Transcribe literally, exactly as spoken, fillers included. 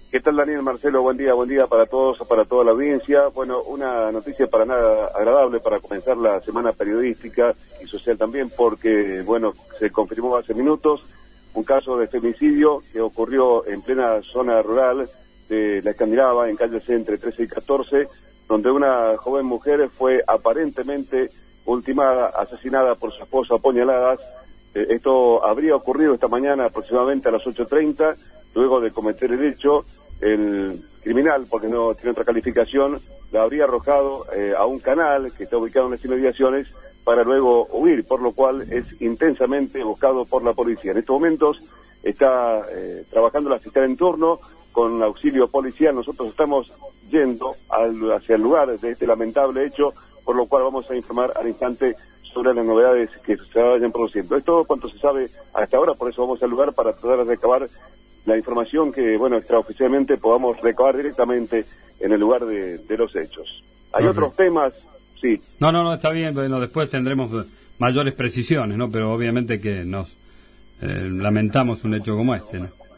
¿Qué tal, Daniel? Marcelo, buen día, buen día para todos, para toda la audiencia. Bueno, una noticia para nada agradable para comenzar la semana periodística y social también, porque, bueno, se confirmó hace minutos un caso de femicidio que ocurrió en plena zona rural de la Escandinava, en calle C entre trece y catorce, donde una joven mujer fue aparentemente ultimada, asesinada por su esposo a puñaladas. Eh, esto habría ocurrido esta mañana aproximadamente a las ocho treinta, luego de cometer el hecho. El criminal, porque no tiene otra calificación, la habría arrojado eh, a un canal que está ubicado en las inmediaciones para luego huir, por lo cual es intensamente buscado por la policía. En estos momentos está eh, trabajando la fiscal en turno con auxilio policial. Nosotros estamos yendo al, hacia el lugar de este lamentable hecho, por lo cual vamos a informar al instante sobre las novedades que se vayan produciendo. Es todo cuanto se sabe hasta ahora, por eso vamos al lugar para tratar de recabar la información que, bueno, extraoficialmente podamos recabar directamente en el lugar de, de los hechos. Hay okay. otros temas, sí. No, no, no, está bien, bueno, después tendremos mayores precisiones, ¿no? Pero obviamente que nos eh, lamentamos un hecho como este, ¿no?